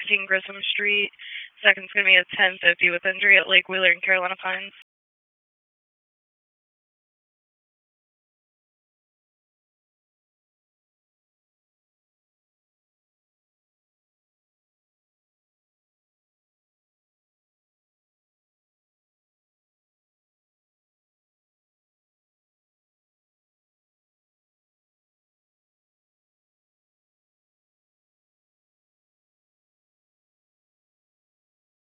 16 Grissom Street. Second's going to be at 1050 with injury at Lake Wheeler and Carolina Pines.